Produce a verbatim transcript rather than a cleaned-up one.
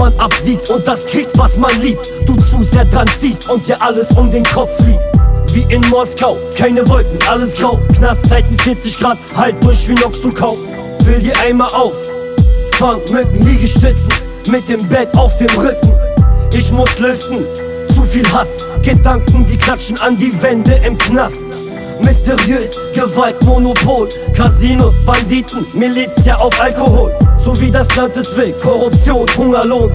man abwiegt und das kriegt, was man liebt. Du zu sehr dran ziehst und dir alles um den Kopf fliegt. Wie in Moskau, keine Wolken, alles grau. Knastzeiten vierzig Grad, halt durch wie Noxukau. Füll dir einmal auf, fang mit den Liegestützen, mit dem Bett auf dem Rücken. Ich muss lüften, zu viel Hass, Gedanken, die klatschen an die Wände im Knast. Mysteriös, Gewalt, Monopol, Casinos, Banditen, Milizia auf Alkohol. So wie das Land es will, Korruption, Hungerlohn,